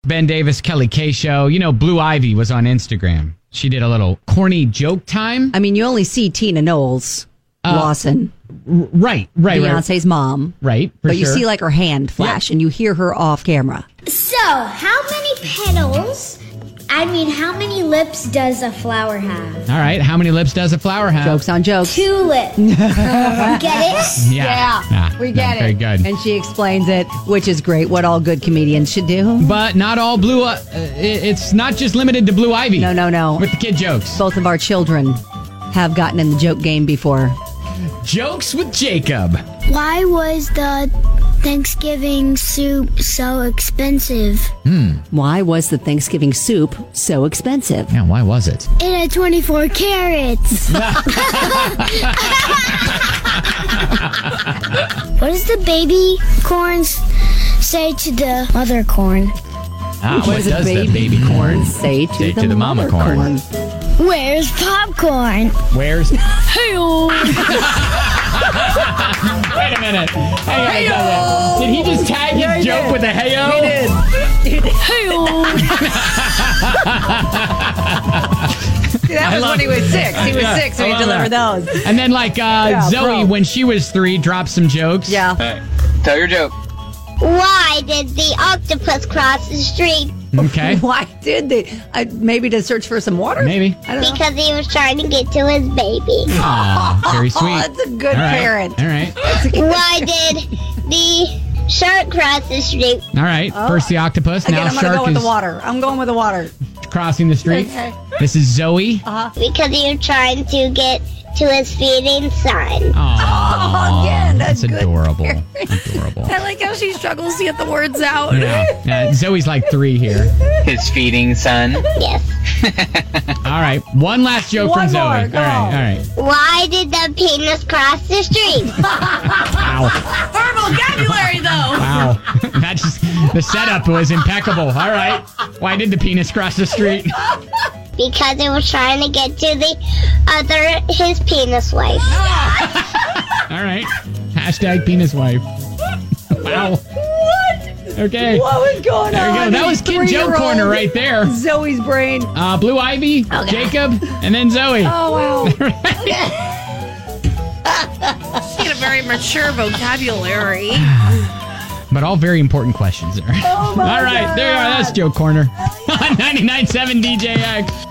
Ben Davis, Kelly K Show. You know, Blue Ivy was on Instagram. She did a little corny joke time. I mean, you only see Tina Knowles Lawson. Right. Beyonce's mom. Right, but you see like her hand flash and you hear her off camera. So, how many lips does a flower have? All right, how many lips does a flower have? Jokes on jokes. 2 lips. Get it? Yeah. We get it. Very good. And she explains it, which is great, what all good comedians should do. But not all Blue... it's not just limited to Blue Ivy. No. With the kid jokes. Both of our children have gotten in the joke game before. Jokes with Jacob. Why was the Thanksgiving soup so expensive? Why was the Thanksgiving soup so expensive? Yeah, why was it? It had 24 carrots. What does the baby corn say to the mother corn? What does the baby corn say to the mama corn? Where's popcorn? Where's... Hey-o. Wait a minute. Hang on. Did he just tag his joke with a hey-o? He did. Hey-o. That was when he was 6. He was 6 when he delivered those. And then Zoe, when she was 3, dropped some jokes. Yeah. Hey, tell your joke. Why did the octopus cross the street? Okay. Why did they? Maybe to search for some water? Maybe. I don't know. Because he was trying to get to his baby. Aw, very sweet. Oh, that's a good All right. parent. All right. Why did the shark cross the street? All right. First the octopus. Again, now I'm going to shark go with is the water. I'm going with the water. crossing the street. Okay. This is Zoe. Because he was trying to get to his feeding son. Aw, again, that's good adorable. parent. Adorable. I like how she struggles to get the words out. Yeah. Zoe's like 3 here. His feeding son. Yes. All right. One last joke One from Zoe. more, All go. right. Why did the penis cross the street? Wow. Her vocabulary, though. Wow. That just, the setup was impeccable. All right. Why did the penis cross the street? Because it was trying to get to his penis wife. All right. Hashtag penis wife. Wow. What? Okay. What was going There you on? go. That was Kid Joke Corner right there. Zoe's brain. Blue Ivy, Jacob, and then Zoe. Oh, wow. She had a very mature vocabulary. But all very important questions there. Oh my All right. There you are. That's Joke Corner on 99.7 DJX.